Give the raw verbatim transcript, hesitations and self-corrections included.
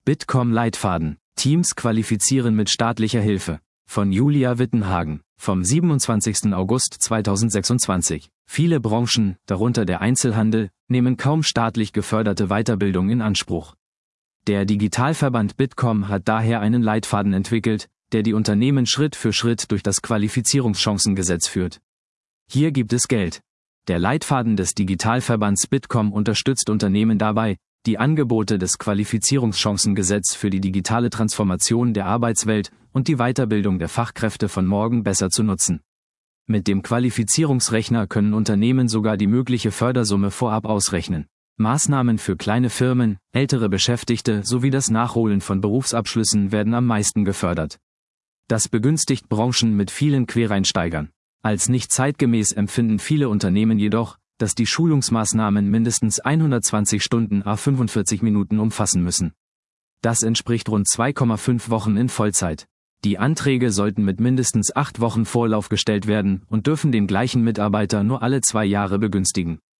Bitkom-Leitfaden. Teams qualifizieren mit staatlicher Hilfe. Von Julia Wittenhagen. Vom siebenundzwanzigsten August zweitausendsechsundzwanzig. Viele Branchen, darunter der Einzelhandel, nehmen kaum staatlich geförderte Weiterbildung in Anspruch. Der Digitalverband Bitkom hat daher einen Leitfaden entwickelt, der die Unternehmen Schritt für Schritt durch das Qualifizierungschancengesetz führt. Hier gibt es Geld. Der Leitfaden des Digitalverbands Bitkom unterstützt Unternehmen dabei, die Angebote des Qualifizierungschancengesetzes für die digitale Transformation der Arbeitswelt und die Weiterbildung der Fachkräfte von morgen besser zu nutzen. Mit dem Qualifizierungsrechner können Unternehmen sogar die mögliche Fördersumme vorab ausrechnen. Maßnahmen für kleine Firmen, ältere Beschäftigte sowie das Nachholen von Berufsabschlüssen werden am meisten gefördert. Das begünstigt Branchen mit vielen Quereinsteigern. Als nicht zeitgemäß empfinden viele Unternehmen jedoch, dass die Schulungsmaßnahmen mindestens hundertzwanzig Stunden à fünfundvierzig Minuten umfassen müssen. Das entspricht rund zwei Komma fünf Wochen in Vollzeit. Die Anträge sollten mit mindestens acht Wochen Vorlauf gestellt werden und dürfen den gleichen Mitarbeiter nur alle zwei Jahre begünstigen.